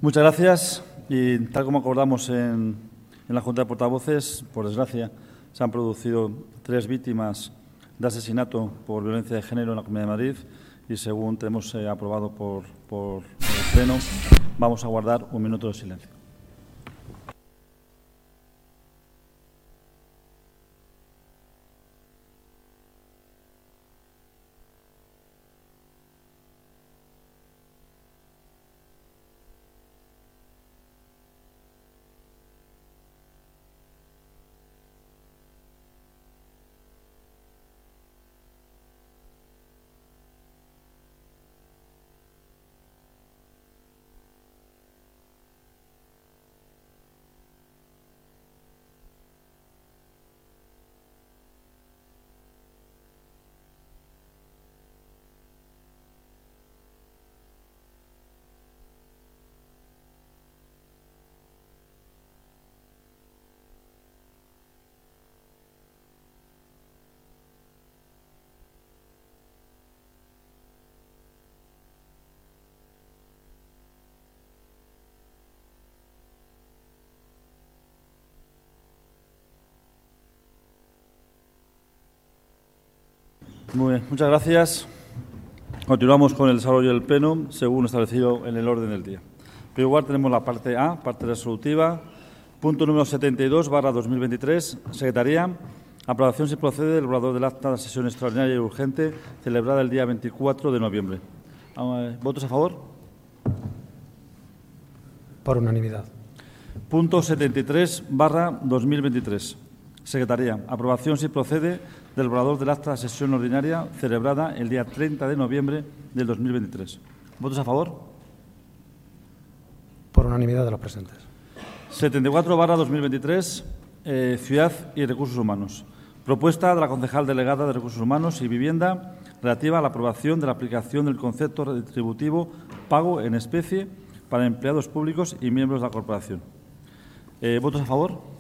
Muchas gracias. Y tal como acordamos en la Junta de Portavoces, por desgracia, se han producido 3 víctimas de asesinato por violencia de género en la Comunidad de Madrid y, según tenemos aprobado por el Pleno, vamos a guardar un minuto de silencio. Muy bien, muchas gracias. Continuamos con el desarrollo del Pleno, según establecido en el orden del día. En primer lugar, tenemos la parte A, parte resolutiva. Punto número 72/2023. Secretaría. Aprobación si procede del borrador del acta de sesión extraordinaria y urgente celebrada el día 24 de noviembre. ¿Votos a favor? Por unanimidad. Punto 73/2023. Secretaría. Aprobación si procede del borrador del acta de sesión ordinaria celebrada el día 30 de noviembre del 2023. ¿Votos a favor? Por unanimidad de los presentes. 74/2023. Ciudad y Recursos Humanos. Propuesta de la concejal delegada de Recursos Humanos y Vivienda relativa a la aprobación de la aplicación del concepto retributivo pago en especie para empleados públicos y miembros de la corporación. ¿Votos a favor?